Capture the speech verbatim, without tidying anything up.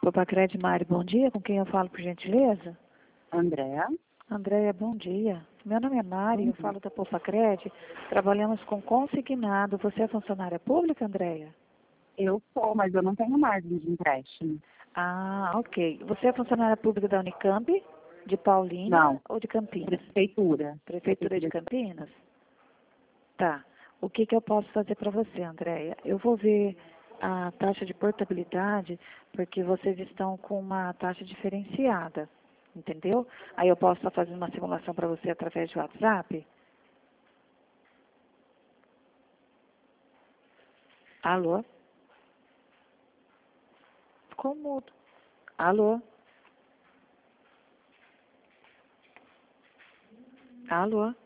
Popacred Mari, bom dia. Com quem eu falo, por gentileza? Andréa. Andréia, bom dia. Meu nome é Mari, Bom eu dia. falo da Popacred. Trabalhamos com consignado. Você é funcionária pública, Andréia? Eu sou, mas eu não tenho margem de empréstimo. Ah, ok. Você é funcionária pública da Unicamp, de Paulínia Não. ou de Campinas? Prefeitura. Prefeitura de Campinas? Tá. O que, que eu posso fazer para você, Andréia? Eu vou ver a taxa de portabilidade, porque vocês estão com uma taxa diferenciada, entendeu? Aí eu posso estar fazendo uma simulação para você através de WhatsApp? Alô? Ficou mudo. Alô? Alô?